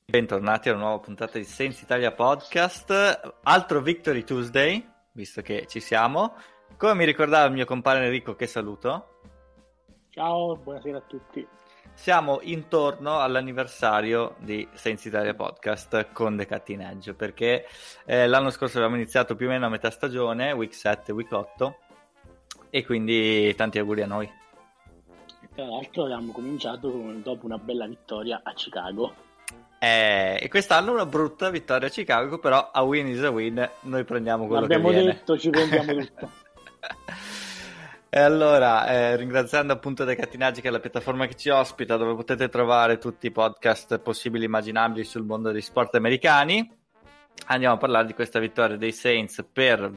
Bentornati a una nuova puntata di Saints Italia Podcast, altro Victory Tuesday, visto che ci siamo. Come mi ricordava il mio compare Enrico, che saluto. Ciao, buonasera a tutti. Siamo intorno all'anniversario di Saints Italia Podcast con The Cutting Edge, perché l'anno scorso abbiamo iniziato più o meno a metà stagione, week 7, week 8, e quindi tanti auguri a noi. E tra l'altro abbiamo cominciato dopo una bella vittoria a Chicago. E quest'anno una brutta vittoria a Chicago, però a win is a win, noi prendiamo quello che viene. L'abbiamo detto, ci prendiamo tutto. E allora, ringraziando appunto The Cutting Edge, che è la piattaforma che ci ospita, dove potete trovare tutti i podcast possibili e immaginabili sul mondo degli sport americani, andiamo a parlare di questa vittoria dei Saints per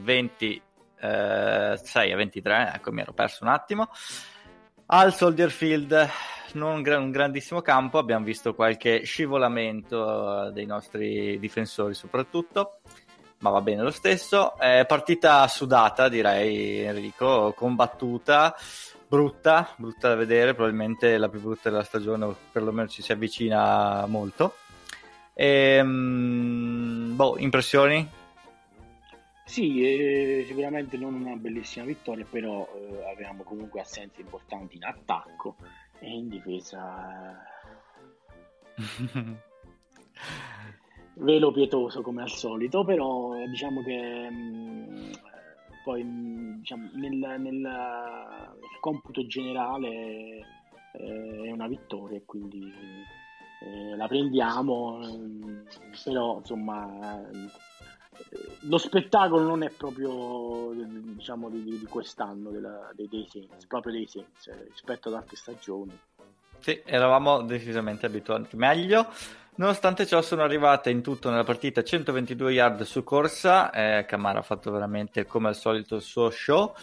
26-23, ecco, mi ero perso un attimo, al Soldier Field. Non un grandissimo campo, abbiamo visto qualche scivolamento dei nostri difensori soprattutto, ma va bene lo stesso. Partita sudata, direi, Enrico, combattuta, brutta da vedere, probabilmente la più brutta della stagione, o perlomeno ci si avvicina molto. Impressioni? Sì, sicuramente non una bellissima vittoria, però avevamo comunque assenze importanti in attacco e in difesa. Velo pietoso come al solito, però diciamo che poi diciamo, nel computo generale è una vittoria, quindi la prendiamo, però insomma lo spettacolo non è proprio, diciamo, di quest'anno dei Saints, proprio dei Saints rispetto ad altre stagioni. Sì, eravamo decisamente abituati meglio. Nonostante ciò sono arrivate in tutto nella partita 122 yard su corsa, Kamara ha fatto veramente come al solito il suo show,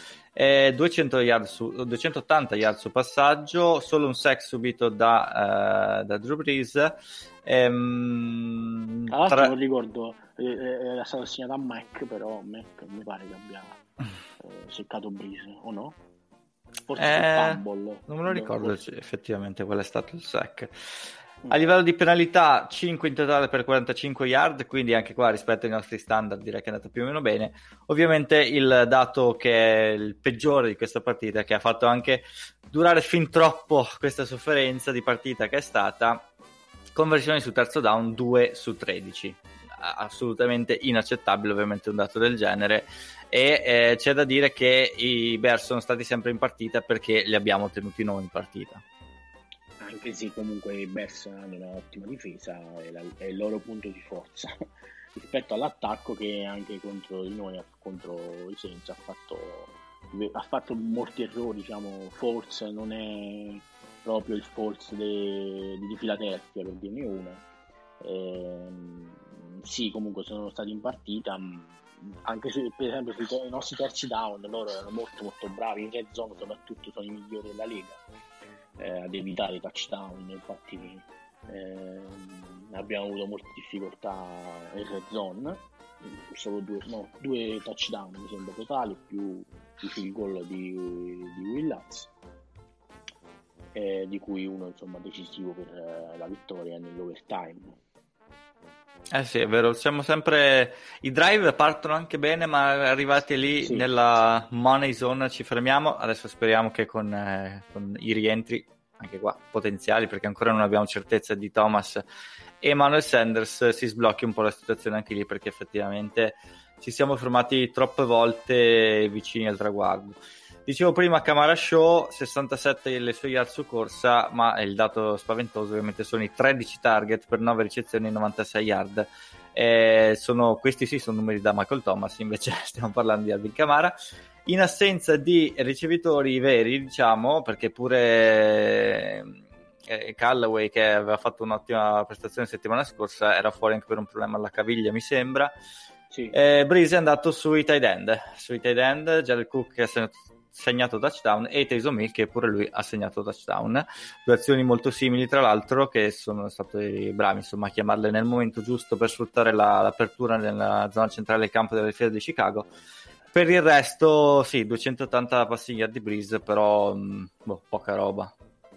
280 yard su passaggio, solo un sack subito da Drew Brees. Non ricordo, era stato assegnato a Mac, però Mac mi pare che abbia seccato Brees, o no? Forse fumble. Non me lo ricordo effettivamente qual è stato il sack. A livello di penalità 5 in totale per 45 yard, quindi anche qua rispetto ai nostri standard direi che è andato più o meno bene. Ovviamente il dato che è il peggiore di questa partita, che ha fatto anche durare fin troppo questa sofferenza di partita che è stata, conversioni su terzo down 2 su 13, assolutamente inaccettabile ovviamente un dato del genere. E c'è da dire che i Bears sono stati sempre in partita perché li abbiamo tenuti noi in partita. Anche se comunque i Bears hanno un'ottima difesa, è il loro punto di forza rispetto all'attacco, che anche contro di noi, contro i Saints, ha fatto molti errori, diciamo. Force non è proprio il Force di Philadelphia, per dirne una. Sì, comunque sono stati in partita, anche se per esempio sui nostri terzi down loro erano molto molto bravi, in red zone soprattutto sono i migliori della Lega ad evitare i touchdown. Infatti abbiamo avuto molte difficoltà in red zone, solo due touchdown mi sembra totali, più il field goal di Will Lutz, di cui uno insomma decisivo per la vittoria nell'overtime. Sì, è vero, siamo sempre, i drive partono anche bene, ma arrivati lì sì, nella money zone ci fermiamo. Adesso speriamo che con i rientri, anche qua potenziali, perché ancora non abbiamo certezza di Thomas e Emmanuel Sanders, si sblocchi un po' la situazione anche lì, perché effettivamente ci siamo fermati troppe volte vicini al traguardo. Dicevo prima, Kamara Show, 67 le sue yard su corsa, ma il dato spaventoso ovviamente sono i 13 target per 9 ricezioni e 96 yard. Questi sì sono numeri da Michael Thomas, invece stiamo parlando di Alvin Kamara. In assenza di ricevitori veri, diciamo, perché pure Callaway, che aveva fatto un'ottima prestazione la settimana scorsa, era fuori anche per un problema alla caviglia, mi sembra. Sì. Breeze è andato sui tight end, Jared Cook che ha segnato touchdown e Taysom Hill che pure lui ha segnato touchdown, due azioni molto simili tra l'altro, che sono stati bravi insomma a chiamarle nel momento giusto per sfruttare l'apertura nella zona centrale del campo della difesa di Chicago. Per il resto sì, 280 passing yard di Breeze, però poca roba.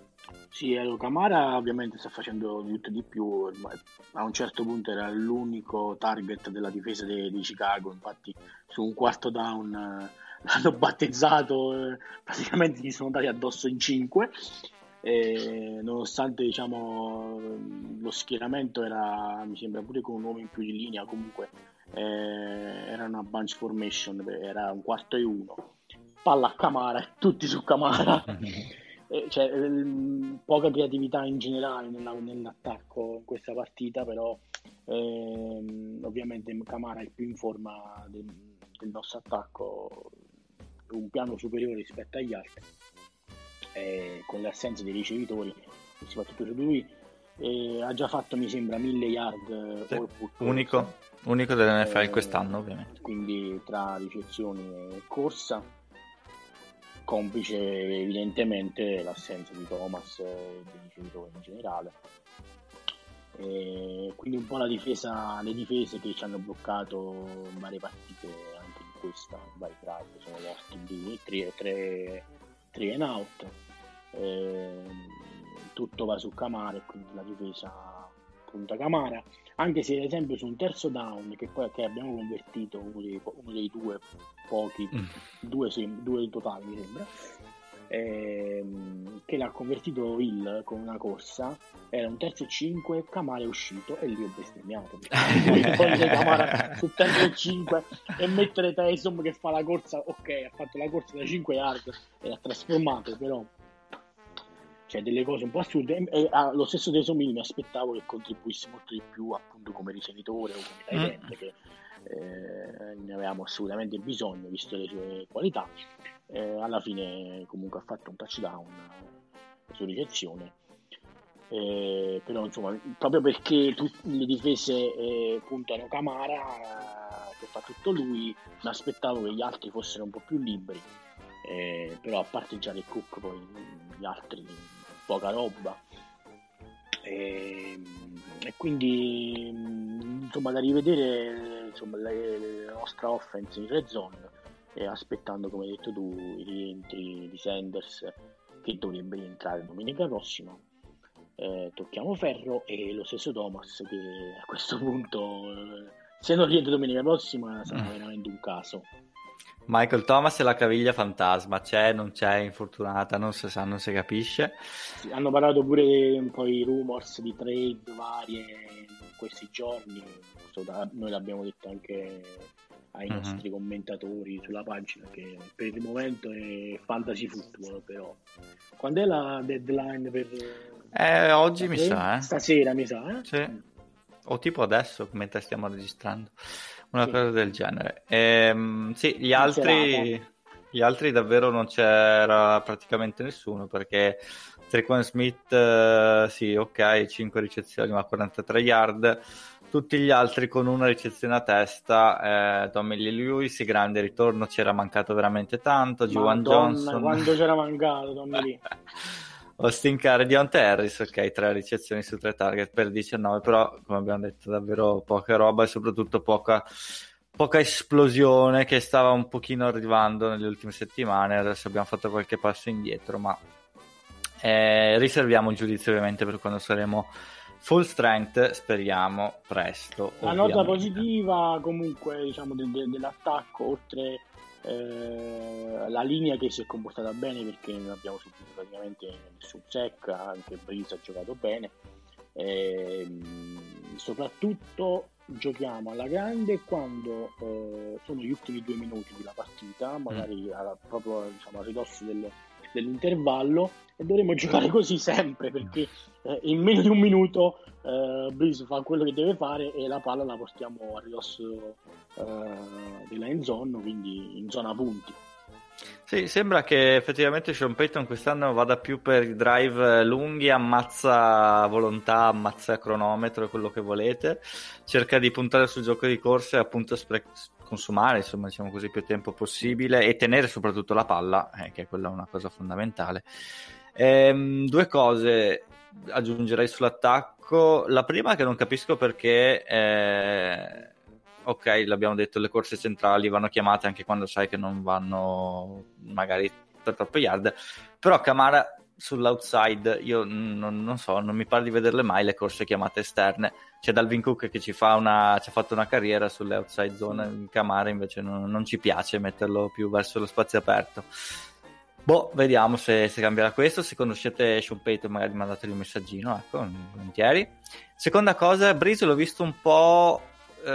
Sì, allora, Camara ovviamente sta facendo di tutto e di più, ma a un certo punto era l'unico target della difesa di Chicago, infatti su un quarto down l'hanno battezzato, praticamente gli sono andati addosso in 5, nonostante diciamo lo schieramento era, mi sembra pure con un uomo in più di linea, comunque era una bunch formation, era un 4-1, palla a Camara, tutti su Camara. Cioè, poca creatività in generale nell'attacco in questa partita, però ovviamente Camara è il più in forma del nostro attacco, un piano superiore rispetto agli altri, con le assenze dei ricevitori, soprattutto su lui, ha già fatto mi sembra 1000 yard, sì, unico dell'NFL quest'anno ovviamente, quindi tra ricezioni e corsa, complice evidentemente l'assenza di Thomas e dei ricevitori in generale, quindi un po' le difese che ci hanno bloccato in varie partite, anche in questa, in vari drive sono morti in 3 and out, tutto va su Camara e quindi la difesa punta Camara, anche se ad esempio su un terzo down che abbiamo convertito uno dei due pochi, due totali mi sembra, che l'ha convertito Hill con una corsa, era un terzo e 5, Camara è uscito e lì ho bestemmiato, togliere Camara sul terzo e 5 e mettere Taysom che fa la corsa, ok, ha fatto la corsa da 5 yard e ha trasformato, però cioè delle cose un po' assurde, e allo stesso Taysom mi aspettavo che contribuisse molto di più appunto come ricevitore o come tight end, che ne avevamo assolutamente bisogno visto le sue qualità. Alla fine comunque ha fatto un touchdown su ricezione, però insomma proprio perché le difese puntano Camara, che fa tutto lui, mi aspettavo che gli altri fossero un po' più liberi, però a parte Jared Cook poi gli altri poca roba, e quindi insomma da rivedere insomma, la nostra offense in red zone, aspettando come hai detto tu i rientri di Sanders che dovrebbe rientrare domenica prossima, tocchiamo ferro, e lo stesso Thomas che a questo punto se non rientra domenica prossima sarà veramente un caso. Michael Thomas è la caviglia fantasma, c'è, non c'è, infortunata, non si sa, non si capisce. Sì, hanno parlato pure un po' di rumors di trade varie in questi giorni, noi l'abbiamo detto anche ai nostri commentatori sulla pagina, che per il momento è fantasy football, però quando è la deadline per oggi mi sa, stasera mi sa, sì. O tipo adesso mentre stiamo registrando, una cosa del genere. Sì, gli altri davvero non c'era praticamente nessuno, perché Trequan Smith sì, ok, 5 ricezioni ma 43 yard, tutti gli altri con una ricezione a testa. Tommy Lee Lewis, grande ritorno, c'era mancato veramente tanto. Juwan Johnson, quando c'era mancato Tommy Lee. Austin Carr e Deontay Harris, ok, 3 ricezioni su 3 target per 19, però come abbiamo detto davvero poca roba e soprattutto poca esplosione, che stava un pochino arrivando nelle ultime settimane. Adesso abbiamo fatto qualche passo indietro, ma riserviamo il giudizio ovviamente per quando saremo full strength, speriamo presto. La nota positiva comunque diciamo dell'attacco, oltre la linea che si è comportata bene, perché non abbiamo subito praticamente nessun sack, anche Breeze ha giocato bene, soprattutto giochiamo alla grande quando sono gli ultimi 2 minuti della partita, magari proprio diciamo a ridosso dell'intervallo, e dovremo giocare così sempre, perché in meno di un minuto Breeze fa quello che deve fare e la palla la portiamo a ridosso della end zone, quindi in zona punti. Sì, sembra che effettivamente Sean Payton quest'anno vada più per i drive lunghi, ammazza volontà, ammazza cronometro, quello che volete, cerca di puntare sul gioco di corsa e appunto consumare, insomma, diciamo così, più tempo possibile e tenere soprattutto la palla, che è quella una cosa fondamentale. 2 cose aggiungerei sull'attacco. La prima, che non capisco perché ok, l'abbiamo detto, le corse centrali vanno chiamate anche quando sai che non vanno magari per troppe yard, però Camara sull'outside io non so, non mi pare di vederle mai le corse chiamate esterne. C'è Dalvin Cook che ci ha fatto una carriera sulle outside zone, in Camara invece non ci piace metterlo più verso lo spazio aperto. Vediamo se cambierà questo. Se conoscete Sean Payton magari mandateli un messaggino, ecco, volentieri. Seconda cosa, Breeze l'ho visto un po'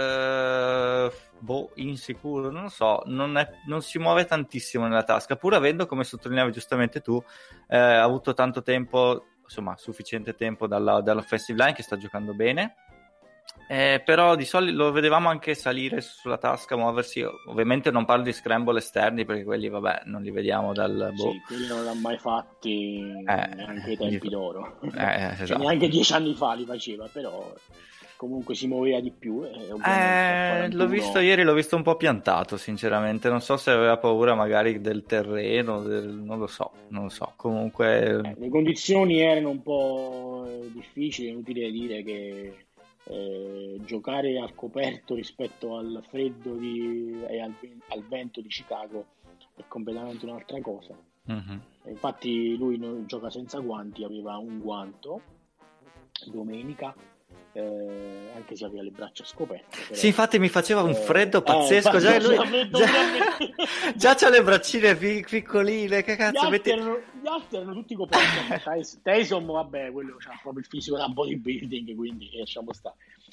insicuro, non lo so, non si muove tantissimo nella tasca, pur avendo, come sottolineavi giustamente tu, avuto tanto tempo, insomma sufficiente tempo dall'offensive line, che sta giocando bene. Però di solito lo vedevamo anche salire sulla tasca, muoversi. Ovviamente non parlo di scramble esterni, perché quelli non li vediamo dal sì, quelli non l'hanno mai fatti neanche ai tempi d'oro, esatto. Cioè, neanche 10 anni fa li faceva, però comunque si muoveva di più. L'ho visto ieri, l'ho visto un po' piantato, sinceramente. Non so se aveva paura magari del terreno, non lo so. Comunque le condizioni erano un po' difficili, è inutile dire che giocare al coperto rispetto al freddo e al vento di Chicago è completamente un'altra cosa. Mm-hmm. Infatti lui gioca senza guanti, aveva un guanto domenica, anche se aveva le braccia scoperte, però, sì, infatti mi faceva un freddo pazzesco. Già c'ha le braccine piccoline, che cazzo. Gli altri erano tutti coperti. Tyson, vabbè, quello c'ha proprio il fisico da bodybuilding, quindi lasciamo stare.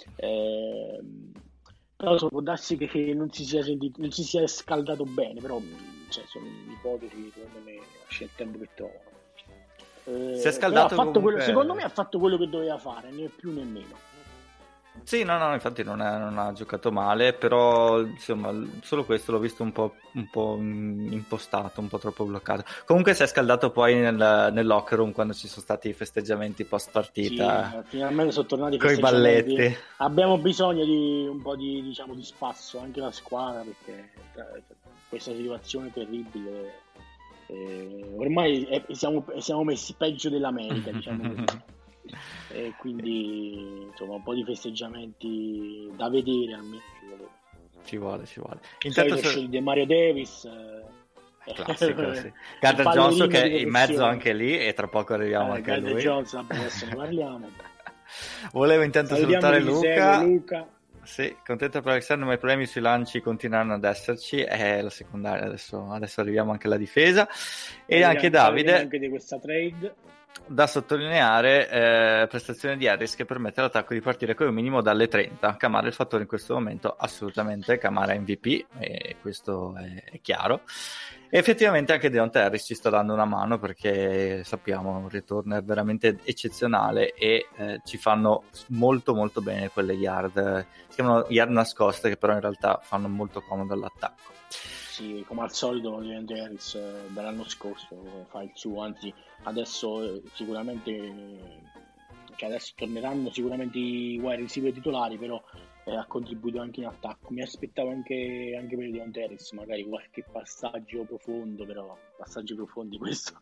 Però può darsi che non si sia scaldato bene, però sono ipotesi, secondo me lascia il tempo che trovano. Si è scaldato comunque... secondo me ha fatto quello che doveva fare, né più né meno. Sì, no, infatti non ha giocato male, però insomma solo questo l'ho visto un po' impostato, un po' troppo bloccato. Comunque si è scaldato poi nel locker room quando ci sono stati i festeggiamenti post partita. Sì, finalmente sono tornati i festeggiamenti. Coi balletti. Abbiamo bisogno di un po' di spasso, anche la squadra, perché questa situazione terribile. Ormai siamo messi peggio dell'America, diciamo così. E quindi insomma un po' di festeggiamenti da vedere almeno ci vuole. Intanto di Mario Davis, classico, sì. Gardner Johnson che è in mezzo anche lì, e tra poco arriviamo anche a lui. Johnson, adesso ne parliamo. Volevo intanto salutare Luca. Sì, contento per Alexander, ma i problemi sui lanci continueranno ad esserci. È la secondaria, adesso arriviamo anche alla difesa. E anche Davide, anche di questa trade da sottolineare, prestazione di Harris che permette all'attacco di partire come minimo dalle 30. Camara è il fattore in questo momento, assolutamente. Camara MVP, e questo è chiaro. E effettivamente anche Deontay Harris ci sta dando una mano, perché sappiamo un ritorno veramente eccezionale, e ci fanno molto molto bene quelle yard, si chiamano yard nascoste, che però in realtà fanno molto comodo all'attacco. Sì, come al solito Deontay Harris dall'anno scorso fa il suo, anzi adesso adesso torneranno sicuramente i wide receiver titolari, però ha contribuito anche in attacco. Mi aspettavo anche per Deontay Harris magari qualche passaggio profondo, però passaggi profondi questo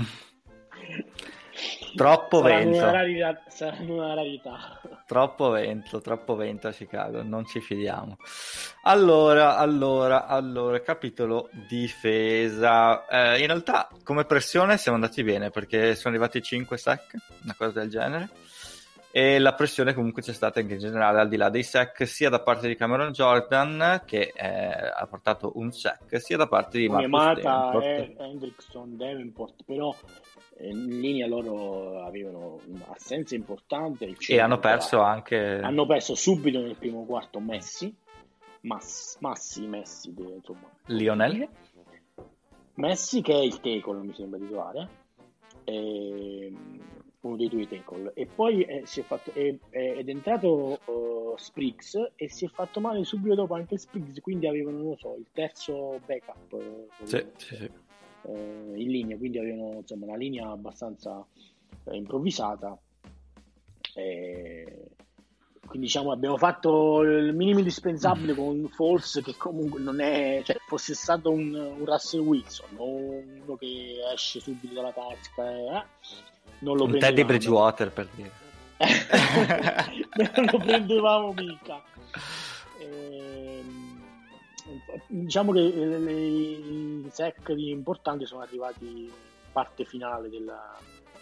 troppo vento, saranno una rarità. Troppo vento a Chicago, non ci fidiamo. Allora, capitolo difesa. In realtà come pressione siamo andati bene, perché sono arrivati 5 sack, una cosa del genere, e la pressione comunque c'è stata anche in generale, al di là dei sack, sia da parte di Cameron Jordan, che ha portato un sack, sia da parte di Marcus Davenport. Hendrickson, Davenport, però in linea loro avevano un'assenza importante e hanno perso subito nel primo quarto Messi, insomma, Lionel Messi, che è il tackle, mi sembra di trovare, uno dei due tackle, e poi ed è entrato Spriggs, e si è fatto male subito dopo anche Spriggs, quindi avevano, non lo so, il terzo backup sì. In linea, quindi avevano insomma una linea abbastanza improvvisata, quindi diciamo abbiamo fatto il minimo indispensabile con Foles, che comunque non è, cioè, fosse stato un Russell Wilson, uno che esce subito dalla tasca, non lo un Teddy Bridgewater, per dire. Non lo prendevamo mica. Diciamo che i sack importanti sono arrivati parte finale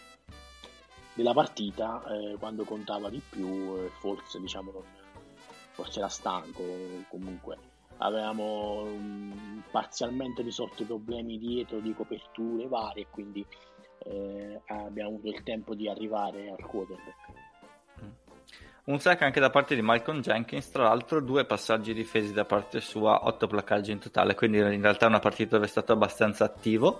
della partita, quando contava di più, forse forse era stanco, comunque avevamo parzialmente risolto i problemi dietro di coperture varie, quindi abbiamo avuto il tempo di arrivare al quarterback. Un sack anche da parte di Malcolm Jenkins, tra l'altro 2 passaggi difesi da parte sua, 8 placcaggi in totale, quindi in realtà è una partita dove è stato abbastanza attivo.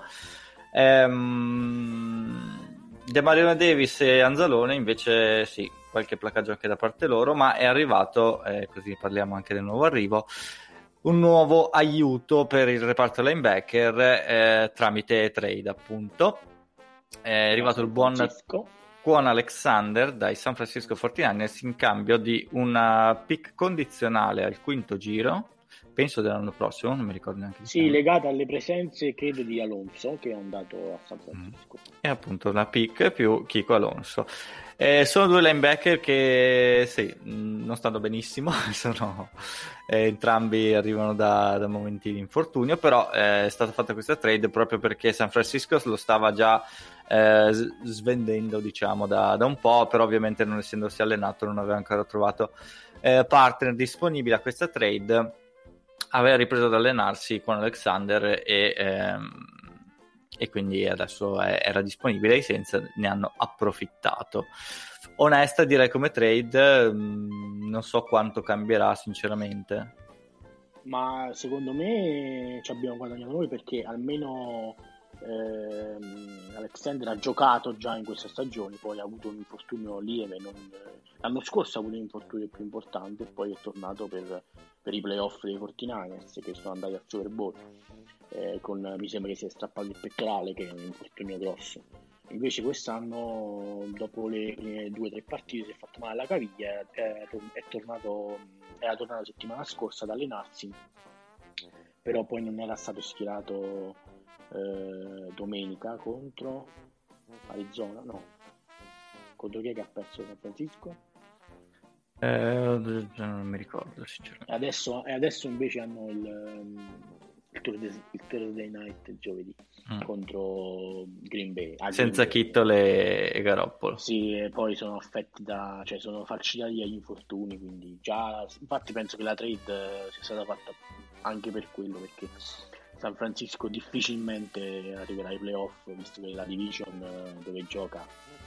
Demarione Davis e Anzalone invece sì, qualche placcaggio anche da parte loro, ma è arrivato, così parliamo anche del nuovo arrivo, un nuovo aiuto per il reparto linebacker tramite trade, appunto. È arrivato il buon Kwon Alexander dai San Francisco 49ers in cambio di una pick condizionale al quinto giro, penso dell'anno prossimo, non mi ricordo neanche. Sì, legata alle presenze, credo, di Alonso, che è andato a San Francisco. E appunto una pick più Kiko Alonso. Sono 2 linebacker che sì, non stanno benissimo, entrambi arrivano da momenti di infortunio, però è stata fatta questa trade proprio perché San Francisco lo stava già svendendo, diciamo, da un po', però ovviamente non essendosi allenato non aveva ancora trovato partner disponibili a questa trade. Aveva ripreso ad allenarsi con Alexander e quindi adesso era disponibile ai Saints, ne hanno approfittato. Onesta direi come trade, non so quanto cambierà sinceramente, ma secondo me ci abbiamo guadagnato noi, perché almeno Alexander ha giocato già in questa stagione, poi ha avuto un infortunio lieve, l'anno scorso ha avuto un infortunio più importante e poi è tornato per i playoff dei 49ers che sono andati al Super Bowl, mi sembra che si è strappato il pettorale, che è un infortunio grosso. Invece quest'anno, dopo le prime 2 o 3 partite, si è fatto male alla caviglia, era tornato la settimana scorsa ad allenarsi, però poi non era stato schierato domenica contro Arizona, no, contro chi è che ha perso San Francisco? Non mi ricordo sinceramente. Adesso invece hanno il Thursday night giovedì contro Green Bay senza Kittle e Garoppolo. Sì, e poi sono affetti sono falciati dagli infortuni, quindi già, infatti penso che la trade sia stata fatta anche per quello, perché San Francisco difficilmente arriverà ai playoff, visto che la division dove gioca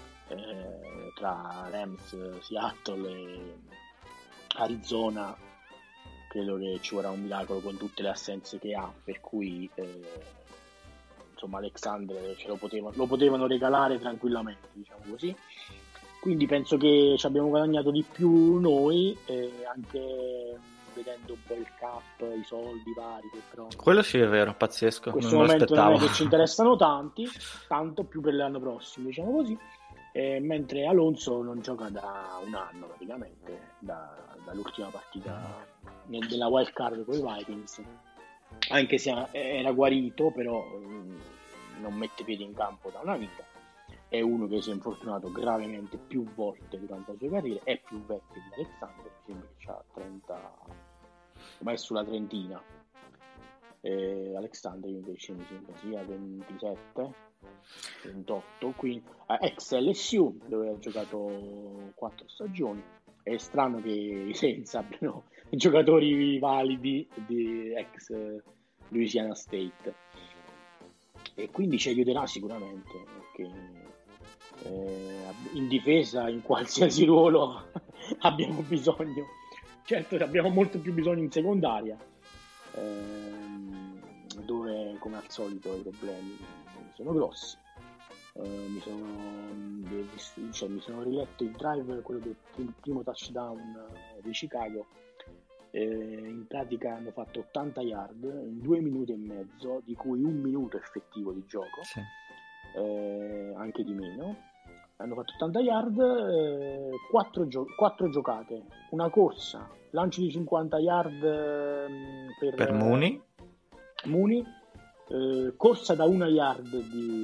tra Rams, Seattle e Arizona, credo che ci vorrà un miracolo con tutte le assenze che ha, per cui insomma Alexander lo potevano regalare tranquillamente, diciamo così. Quindi penso che ci abbiamo guadagnato di più noi, anche vedendo un po' il cap, i soldi vari, però quello sì è vero, pazzesco, in questo momento non è che ci interessano tanto più per l'anno prossimo, diciamo così. Mentre Alonso non gioca da un anno praticamente, dall'ultima partita della wild card con i Vikings, anche se era guarito, però non mette piedi in campo da una vita. È uno che si è infortunato gravemente più volte durante la sua carriera, è più vecchio di Alexander, mi sembra che ha 30, ma è sulla trentina. Alexander invece mi sembra sia 27, 28, quindi ex LSU, dove ha giocato 4 stagioni. È strano che i Saints abbiano giocatori validi di ex Louisiana State, e quindi ci aiuterà sicuramente, perché in difesa, in qualsiasi ruolo abbiamo bisogno. Certo, abbiamo molto più bisogno in secondaria, dove come al solito i problemi sono grossi. Mi sono riletto il drive, quello del primo touchdown di Chicago. In pratica hanno fatto 80 yard in 2 minuti e mezzo, di cui 1 minuto effettivo di gioco, sì. Anche di meno. Hanno fatto 80 yard, 4 giocate, una corsa, lancio di 50 yard per Mooney, corsa da 1 yard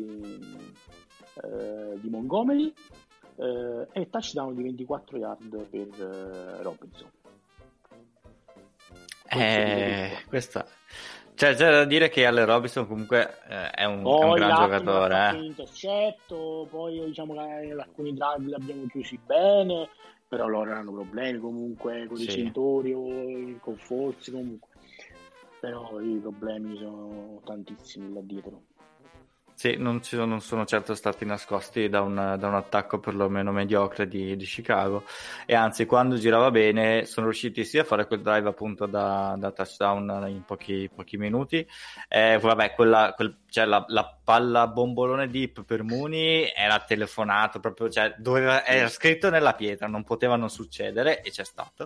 di Montgomery, e touchdown di 24 yard per Robinson. Questa Cioè, c'è da dire che Allen Robinson comunque è un gran giocatore. Ha fatto un intercetto, poi diciamo che alcuni drive li abbiamo chiusi bene, però loro hanno problemi comunque con i ricevitori o con Forzi comunque. Però i problemi sono tantissimi là dietro. Sì, non sono certo stati nascosti da un attacco perlomeno mediocre di Chicago, e anzi quando girava bene sono riusciti sia a fare quel drive appunto da touchdown in pochi minuti, vabbè, cioè la palla bombolone deep per Mooney era telefonato proprio, cioè era scritto nella pietra, non poteva non succedere, e c'è stato.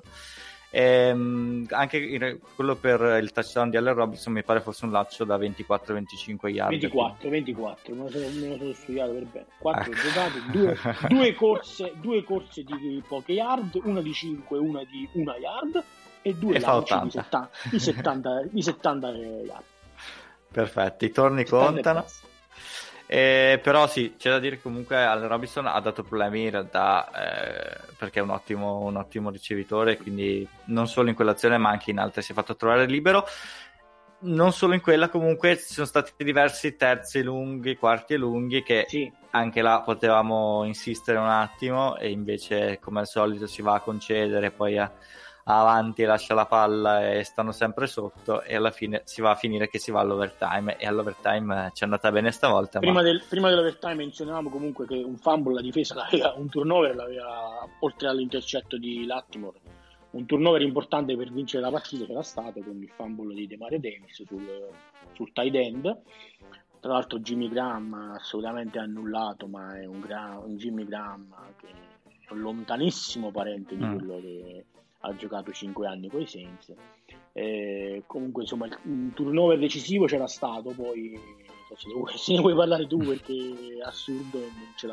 Anche quello per il touchdown di Allen Robinson mi pare fosse un lancio da 24-25 yard. 24, me lo sono studiato per bene. 4 giocate, due corse di poche yard, una di 5, una di 1 yard e due lanci di 70 yard. Perfetto, i torni contano. Però sì, c'è da dire che comunque Allen Robinson ha dato problemi in realtà, perché è un ottimo ricevitore, quindi non solo in quell'azione ma anche in altre si è fatto trovare libero. Non solo in quella, comunque ci sono stati diversi terzi lunghi, quarti lunghi che anche là potevamo insistere un attimo, e invece come al solito si va a concedere, poi avanti e lascia la palla e stanno sempre sotto, e alla fine si va a finire che si va all'overtime, e all'overtime ci è andata bene stavolta. Prima dell'overtime menzionavamo comunque che un fumble la difesa un turnover l'aveva, oltre all'intercetto di Lattimore, un turnover importante per vincere la partita c'era stato con il fumble di Demario Davis sul tight end. Tra l'altro Jimmy Graham assolutamente annullato, ma è un Jimmy Graham che è un lontanissimo parente di quello che ha giocato 5 anni con i Saints. Comunque insomma un turnover decisivo c'era stato, poi se ne vuoi parlare tu, perché è assurdo, non ce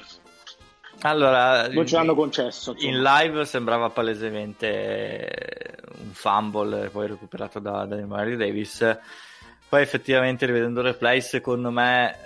l'hanno concesso, insomma. In live sembrava palesemente un fumble poi recuperato da Mario Davis, poi effettivamente rivedendo il replay secondo me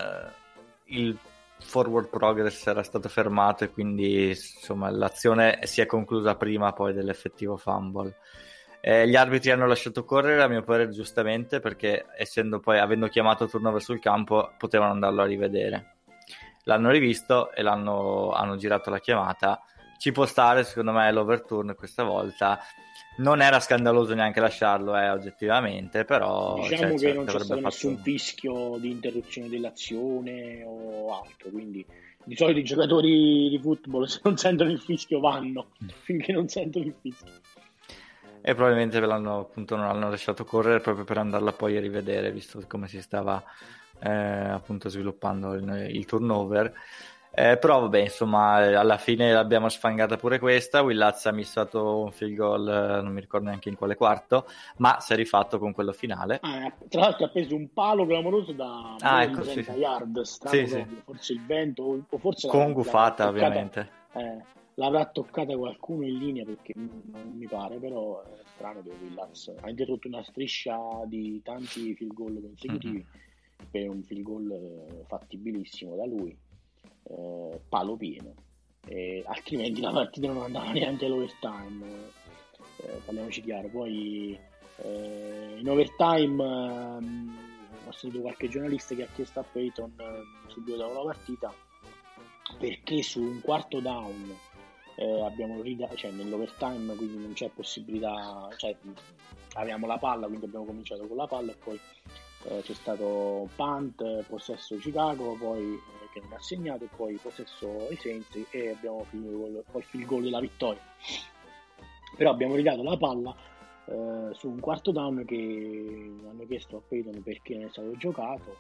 il forward progress era stato fermato, e quindi insomma l'azione si è conclusa prima poi dell'effettivo fumble. Gli arbitri hanno lasciato correre, a mio parere giustamente, perché avendo chiamato turnover sul campo potevano andarlo a rivedere. L'hanno rivisto e hanno girato la chiamata. Ci può stare, secondo me, l'overturn questa volta. Non era scandaloso neanche lasciarlo, oggettivamente, però diciamo che non c'è stato nessun fischio di interruzione dell'azione o altro, quindi di solito i giocatori di football, se non sentono il fischio, vanno finché non sentono il fischio, e probabilmente non l'hanno lasciato correre proprio per andarla poi a rivedere, visto come si stava appunto sviluppando il turnover. Però vabbè, insomma, alla fine l'abbiamo sfangata pure questa. Will Lutz ha missato un field goal, non mi ricordo neanche in quale quarto, ma si è rifatto con quello finale. Tra l'altro ha preso un palo clamoroso da 30 yard, forse il vento o forse congufata ovviamente. L'avrà toccata qualcuno in linea, perché non mi pare, però è strano che Will Lutz ha interrotto una striscia di tanti field goal consecutivi per un field goal fattibilissimo da lui. Palo pieno, altrimenti la partita non andava neanche all'overtime, parliamoci chiaro. Poi in overtime ho sentito qualche giornalista che ha chiesto a Peyton subito dopo la partita perché su un quarto down abbiamo nell'overtime, quindi non c'è possibilità, avevamo la palla, quindi abbiamo cominciato con la palla e poi c'è stato punt, possesso Chicago, poi che non ha segnato, e poi possesso ai Saints, e abbiamo finito col field goal della vittoria. Però abbiamo ridato la palla su un quarto down che hanno chiesto a Peyton perché non è stato giocato,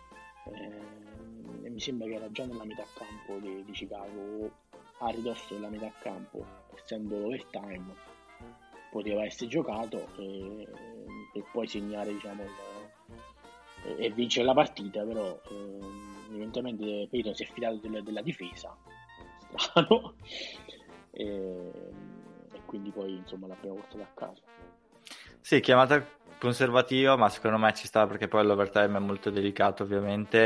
e mi sembra che era già nella metà campo di Chicago, a ridosso della metà campo, essendo l'overtime poteva essere giocato per poi segnare, diciamo, e vincere la partita. Però evidentemente Peyton si è fidato della difesa, strano, e quindi poi insomma l'abbiamo portato a casa. Sì, chiamata conservativa, ma secondo me ci sta, perché poi l'overtime è molto delicato ovviamente.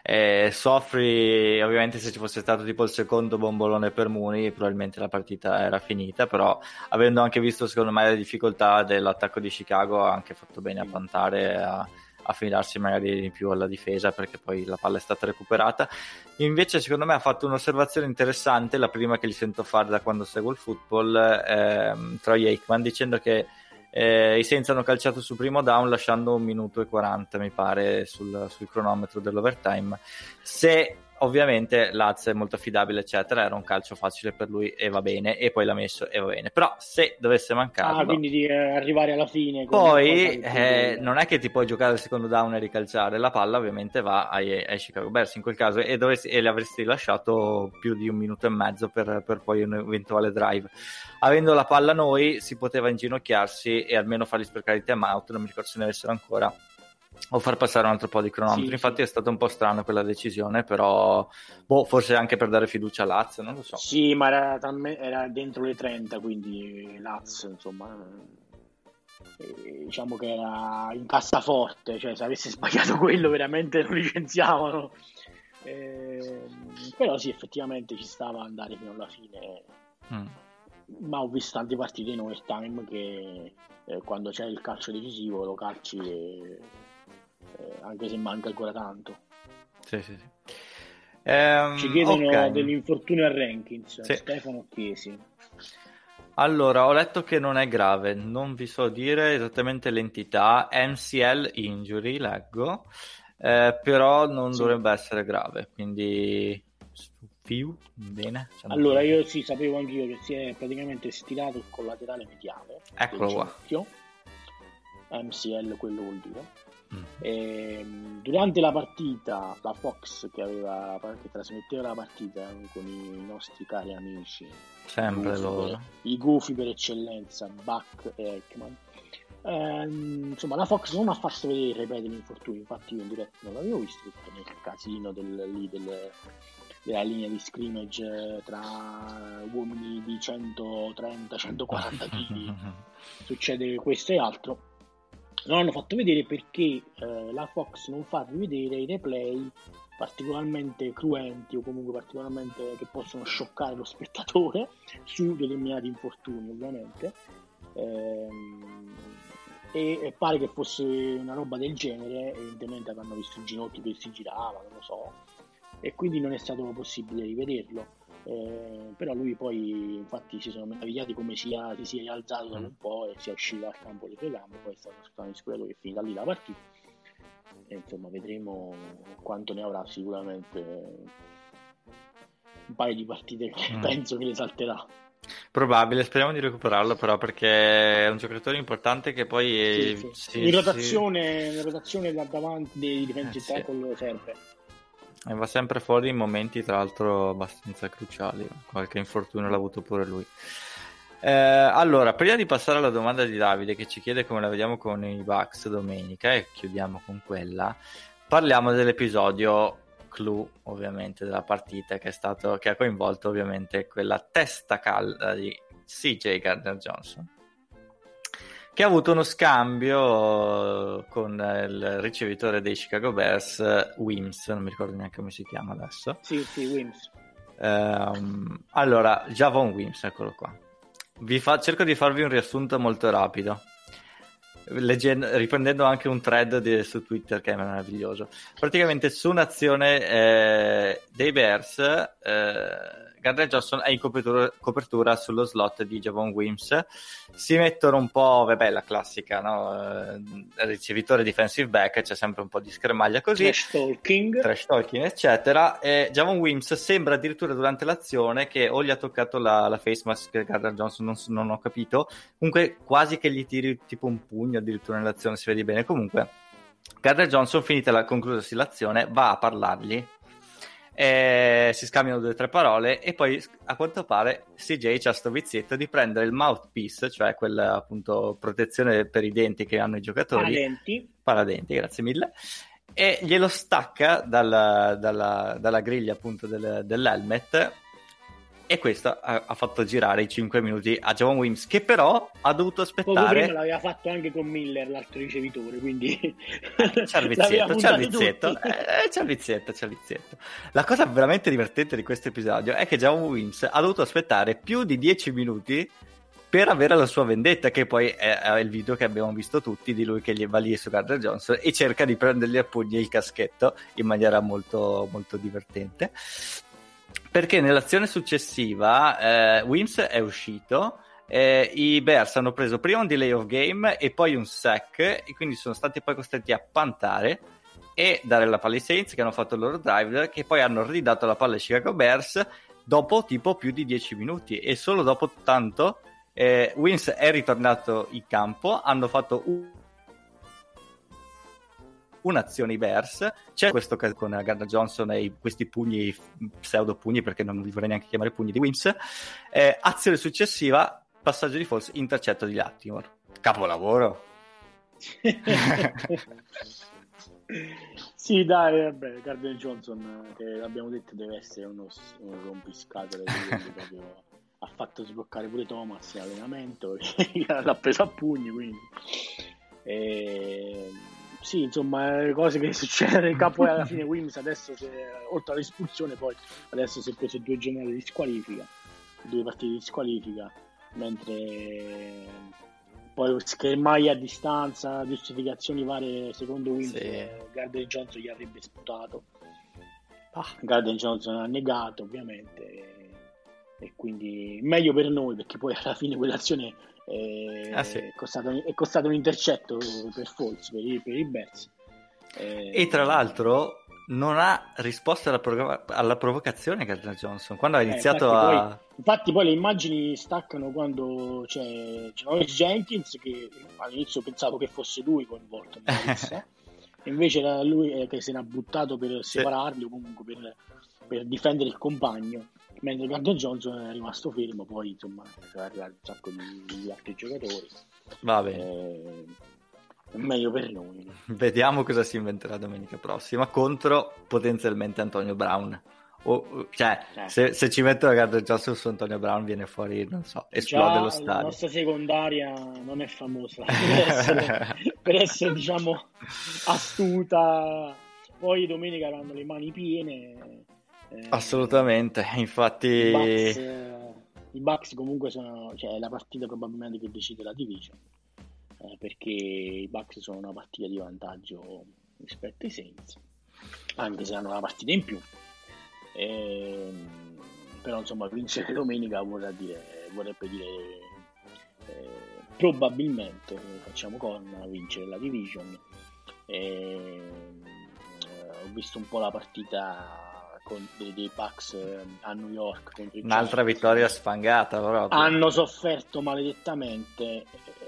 Soffri ovviamente, se ci fosse stato tipo il secondo bombolone per Mooney probabilmente la partita era finita, però avendo anche visto secondo me le difficoltà dell'attacco di Chicago ha anche fatto bene a puntare, affidarsi magari di più alla difesa, perché poi la palla è stata recuperata. Invece secondo me ha fatto un'osservazione interessante, la prima che gli sento fare da quando seguo il football, Troy Aikman, dicendo che i Saints hanno calciato sul primo down lasciando 1 minuto e 40 mi pare sul cronometro dell'overtime. Se ovviamente Laz è molto affidabile eccetera, era un calcio facile per lui e va bene, e poi l'ha messo e va bene, però se dovesse mancarlo, quindi di arrivare alla fine poi non è che ti puoi giocare il secondo down e ricalciare, la palla ovviamente va ai Chicago Bears in quel caso, e le avresti lasciato più di 1 minuto e mezzo per poi un eventuale drive. Avendo la palla noi si poteva inginocchiarsi e almeno fargli sprecare i time out, non mi ricordo se ne avessero ancora, o far passare un altro po' di cronometro. Infatti è stata un po' strana quella decisione, però forse anche per dare fiducia a Lazio, non lo so. Sì, ma era dentro le 30, quindi Lazio insomma diciamo che era in cassaforte, cioè se avesse sbagliato quello veramente lo licenziavano, però sì, effettivamente ci stava ad andare fino alla fine. Ma ho visto tante partite in overtime che quando c'è il calcio decisivo lo calci anche se manca ancora tanto. Sì. Ci chiedono dell'infortunio a Rankins. Sì. Stefano Chiesi. Allora, ho letto che non è grave, non vi so dire esattamente l'entità, MCL injury leggo, però non dovrebbe essere grave, quindi bene. Allora io sapevo anch'io che si è praticamente stirato il collaterale mediale. Eccolo qua. MCL quello vuol dire. Durante la partita la Fox che trasmetteva la partita con i nostri cari amici, sempre loro, i gufi per eccellenza, Buck e Ekman, insomma la Fox non ha fatto vedere, ripeto, l'infortunio, infatti io in diretta non l'avevo visto tutto nel casino della linea di scrimmage tra uomini di 130-140 kg succede questo e altro. Non hanno fatto vedere perché la Fox non fa rivedere i replay particolarmente cruenti o comunque particolarmente che possono scioccare lo spettatore su determinati infortuni, ovviamente, e pare che fosse una roba del genere. Evidentemente avranno visto il ginocchio che si girava, non lo so, e quindi non è stato possibile rivederlo. Però lui poi infatti si sono meravigliati come si sia rialzato da un po' e sia uscito dal campo delle gambe, poi è stato sicuro che è finita lì la partita, e insomma vedremo quanto ne avrà, sicuramente un paio di partite che penso che le salterà. Probabile, speriamo di recuperarlo però, perché è un giocatore importante che poi in rotazione da davanti dei defensive tackle serve. E va sempre fuori in momenti tra l'altro abbastanza cruciali, qualche infortunio l'ha avuto pure lui. Allora, prima di passare alla domanda di Davide che ci chiede come la vediamo con i Bucks domenica, e chiudiamo con quella, parliamo dell'episodio clou ovviamente della partita, che ha coinvolto ovviamente quella testa calda di CJ Gardner-Johnson, che ha avuto uno scambio con il ricevitore dei Chicago Bears, Wims, non mi ricordo neanche come si chiama adesso. Sì, Wims. Allora, Javon Wims, eccolo qua. Cerco di farvi un riassunto molto rapido, riprendendo anche un thread su Twitter che è meraviglioso. Praticamente su un'azione dei Bears, Gardner Johnson è in copertura sullo slot di Javon Wims, si mettono un po', la classica, no? Ricevitore defensive back, c'è sempre un po' di schermaglia così, trash talking eccetera, e Javon Wims sembra addirittura durante l'azione che o gli ha toccato la face mask Gardner Johnson, non ho capito, comunque quasi che gli tiri tipo un pugno addirittura nell'azione, si vede bene. Comunque Gardner Johnson, concludersi l'azione, va a parlargli, si scambiano 2 o 3 parole, e poi a quanto pare CJ c'ha sto vizietto di prendere il mouthpiece, cioè quella appunto protezione per i denti che hanno i giocatori, paradenti, grazie mille, e glielo stacca dalla griglia appunto dell'helmet, e questo ha fatto girare i 5 minuti a Javon Wims, che però ha dovuto aspettare. Poco prima l'aveva fatto anche con Miller, l'altro ricevitore, quindi c'è il vizietto. La cosa veramente divertente di questo episodio è che Javon Wims ha dovuto aspettare più di 10 minuti per avere la sua vendetta, che poi è il video che abbiamo visto tutti di lui che gli va lì su Gardner Johnson e cerca di prendergli a pugni il caschetto in maniera molto, molto divertente, perché nell'azione successiva Wims è uscito, i Bears hanno preso prima un delay of game e poi un sack, e quindi sono stati poi costretti a puntare e dare la palla ai Saints, che hanno fatto il loro drive, che poi hanno ridato la palla ai Chicago Bears dopo tipo più di 10 minuti, e solo dopo tanto Wims è ritornato in campo, hanno fatto un'azione i Bears, c'è questo caso con Gardner Johnson e questi pugni, pseudo pugni, perché non li vorrei neanche chiamare pugni di Wims, azione successiva, passaggio di false, intercetto di Lattimore, capolavoro. Sì, dai, vabbè, Gardner Johnson, che abbiamo detto deve essere uno rompiscatole, proprio ha fatto sbloccare pure Thomas in allenamento, l'ha preso a pugni, quindi sì, insomma, cose che succedono in campo. Alla fine Wims adesso, oltre all'espulsione, poi adesso si è preso 2 giornate di squalifica, 2 partite di squalifica, mentre poi schermaglie a distanza, giustificazioni varie, secondo Wims Gardner Johnson gli avrebbe sputato. Gardner Johnson ha negato, ovviamente, e quindi meglio per noi, perché poi alla fine quell'azione è costato un intercetto per false per i Bears, e tra l'altro non ha risposto alla provocazione Gardner Johnson quando ha iniziato infatti poi le immagini staccano quando c'è Janoris Jenkins, che all'inizio pensavo che fosse lui coinvolto e invece era lui che si era buttato per separarli o comunque per difendere il compagno, mentre Gardner Johnson è rimasto fermo. Poi insomma sono arrivati un sacco di altri giocatori. Va bene, meglio per noi. Vediamo cosa si inventerà domenica prossima contro potenzialmente Antonio Brown. Se ci mettono Gardner Johnson su Antonio Brown viene fuori, non so, esplode lo stadio. La nostra secondaria non è famosa per essere diciamo astuta. Poi domenica avranno le mani piene. Assolutamente, infatti i Bucks comunque sono, cioè, la partita probabilmente che decide la division, perché i Bucks sono una partita di vantaggio rispetto ai Saints, anche se hanno una partita in più, però insomma vincere domenica vorrebbe dire probabilmente, facciamo con vincere la division. Ho visto un po' la partita dei Bucks a New York contro un'altra Giants. Vittoria sfangata proprio. Hanno sofferto maledettamente,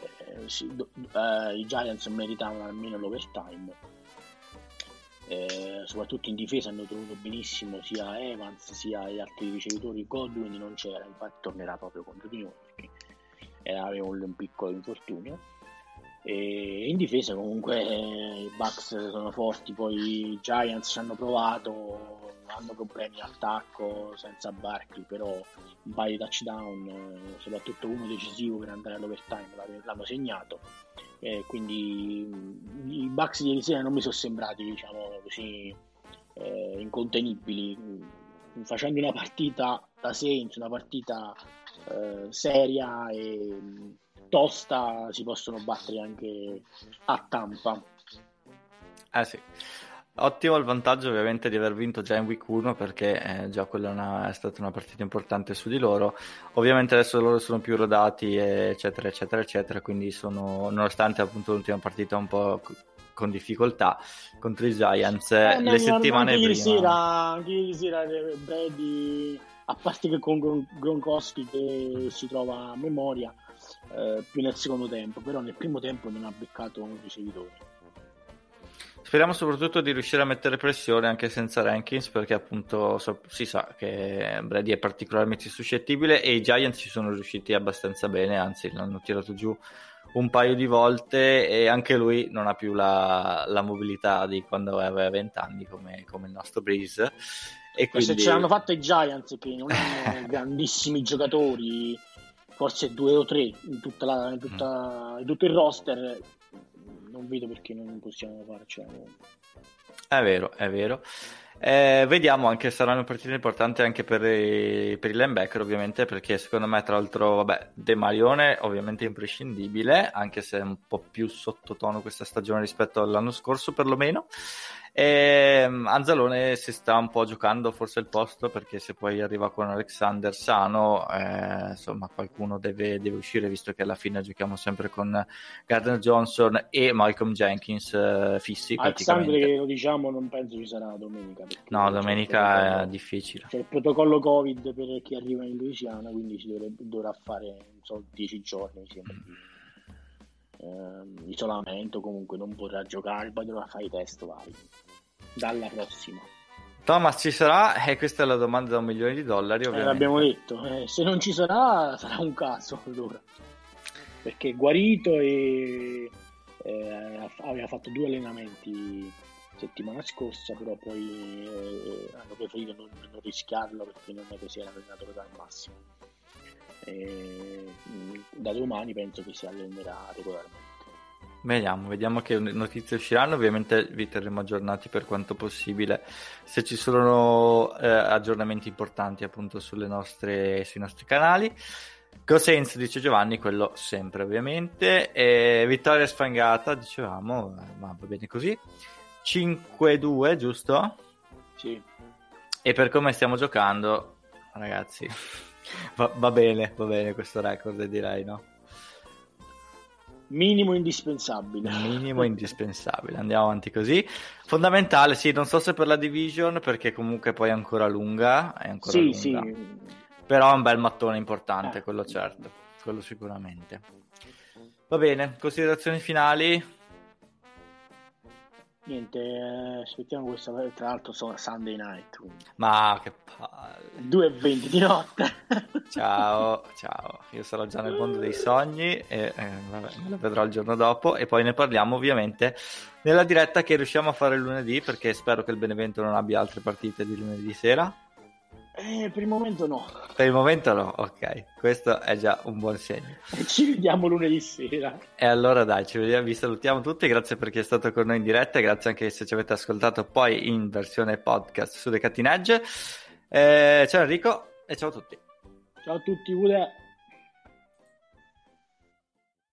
i Giants meritavano almeno l'overtime, soprattutto in difesa hanno tenuto benissimo sia Evans sia gli altri ricevitori. Godwin non c'era, infatti tornerà proprio contro di noi perché aveva un piccolo infortunio. E in difesa comunque i Bucks sono forti, poi i Giants ci hanno provato, hanno problemi in attacco senza Barkley, però un paio di touchdown, soprattutto uno decisivo per andare all'overtime l'hanno segnato, quindi i Bucks di ieri sera non mi sono sembrati diciamo così incontenibili, facendo una partita da Saints, una partita seria e tosta, si possono battere anche a Tampa. Sì. Ottimo il vantaggio ovviamente di aver vinto già in week 1, perché già quella è stata una partita importante su di loro. Ovviamente adesso loro sono più rodati eccetera eccetera eccetera, quindi sono, nonostante appunto l'ultima partita un po' con difficoltà contro i Giants, le settimane prima anche ieri sera Brady, a parte che con Gronkowski che si trova a memoria, più nel secondo tempo, però nel primo tempo non ha beccato un ricevitore. Speriamo soprattutto di riuscire a mettere pressione anche senza Rankins, perché appunto si sa che Brady è particolarmente suscettibile e i Giants ci sono riusciti abbastanza bene, anzi l'hanno tirato giù un paio di volte e anche lui non ha più la mobilità di quando aveva 20 anni come il nostro Breeze. E quindi... se ce l'hanno fatto i Giants, che non hanno grandissimi giocatori, forse 2 o 3 in tutto il roster, non vedo perché non possiamo farcela. È vero. Vediamo anche, sarà una partita importante anche per i linebacker ovviamente, perché secondo me tra l'altro vabbè De Marione ovviamente è imprescindibile, anche se è un po' più sottotono questa stagione rispetto all'anno scorso perlomeno. Anzalone si sta un po' giocando forse il posto, perché se poi arriva con Alexander sano, insomma qualcuno deve uscire, visto che alla fine giochiamo sempre con Gardner Johnson e Malcolm Jenkins fissi. Alexander, che lo diciamo, non penso ci sarà domenica. No, domenica è difficile. C'è il protocollo Covid per chi arriva in Louisiana, quindi dovrà fare 10 giorni, mi sembra, isolamento, comunque non potrà giocare, poi dovrà fare i test vari dalla prossima. Thomas ci sarà? Questa è la domanda da $1 milione, ovviamente. L'abbiamo detto, se non ci sarà un caso allora, perché è guarito e aveva fatto 2 allenamenti settimana scorsa, però poi hanno preferito non rischiarlo, perché non è che sia l'allenatore dal massimo. Da domani penso che si allenerà regolarmente. Vediamo che notizie usciranno, ovviamente vi terremo aggiornati per quanto possibile se ci sono aggiornamenti importanti appunto sui nostri canali. Go Saints, dice Giovanni, quello sempre ovviamente. Vittoria sfangata, dicevamo, ma va bene così. 5-2, giusto? Sì. E per come stiamo giocando, ragazzi, va bene questo record, direi, no? Minimo indispensabile. Andiamo avanti così. Fondamentale, sì, non so se per la division, perché comunque poi è ancora lunga. Sì. Però è un bel mattone importante, quello certo, quello sicuramente. Va bene, considerazioni finali? Niente, aspettiamo questa, tra l'altro sono Sunday night. Quindi. Ma che palle. 2:20 di notte. Ciao, io sarò già nel mondo dei sogni e vabbè, me lo vedrò il giorno dopo, e poi ne parliamo ovviamente nella diretta che riusciamo a fare il lunedì, perché spero che il Benevento non abbia altre partite di lunedì sera. Per il momento no. Per il momento no, ok, questo è già un buon segno. Ci vediamo lunedì sera. E allora dai, ci vediamo, vi salutiamo tutti, grazie per chi è stato con noi in diretta, grazie anche se ci avete ascoltato poi in versione podcast su The Cutting Edge. Ciao Enrico e ciao a tutti. Ciao a tutti, Ude.